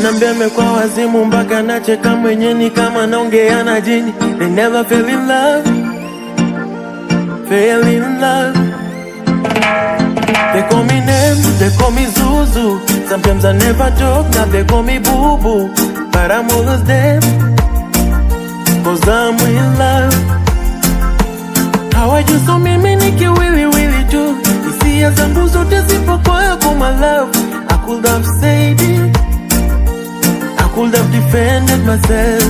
Wanambia mekwa wazimu mpaka nacheka mwenyewe kama naongea na jini. They never fell in love, fell in love. They call me names, they call me Zuzu. Sometimes I never talk, now they call me Boo Boo. But I'm always there, cause I'm in love. How I just saw me niki willy willy too. Hisia zangu zote zipo kwako my love. I could have said it, I could have defended myself.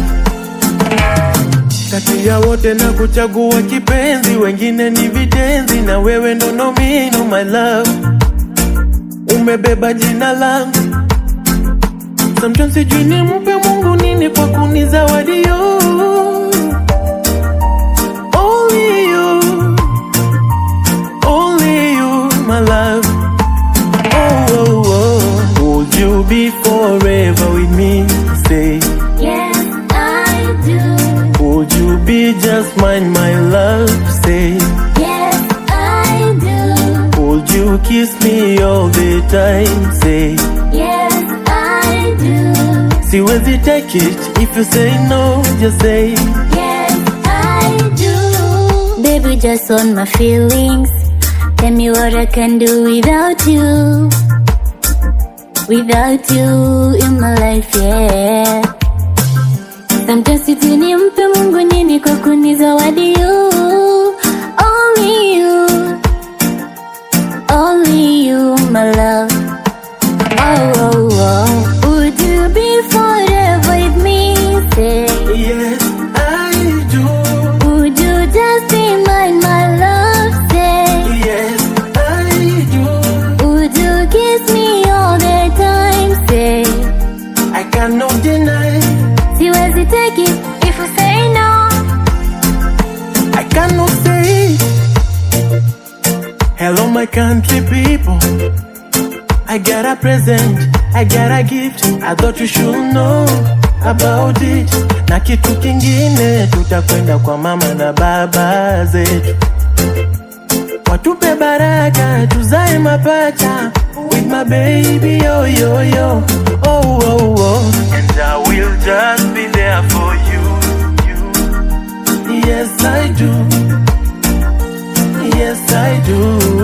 Kati ya wote na kuchagua kipenzi, wengine ni vitenzi, na wewe ndo nomino my love. Umebeba jina langu, sometimes sijui nimpe Mungu nini kwa kunizawadi yo. Only you, only you my love. Oh, oh, oh. Would you be forever with me? Say yes, I do. Would you be just mine, my love? Say Yes, I do. would you kiss me all the time? Say Yes, I do. siwezi take it if you say no, just say Yes, I do. Baby, just on my feelings. Tell me what I can do without you. Without you in my life, yeah. Sometimes sijui nimpe Mungu nini kwa kunizawadi you. Only you, only you my love. Oh, oh, oh. Would you be forever with me? Say yes, I do. would you just be mine, my love? Say Yes, I do. would you kiss me all the time? Say I cannot deny, siwezi take it if you say no. I cannot say. Hello my country people, I got a present, I got a gift. I thought you should know about it. Na kitu kingine, tutakwenda kwa mama na baba zetu, watupe baraka tuzae mapacha. With my baby yo yo yo, oh oh oh. And I will just be there for you, you. Yes I do, yes I do.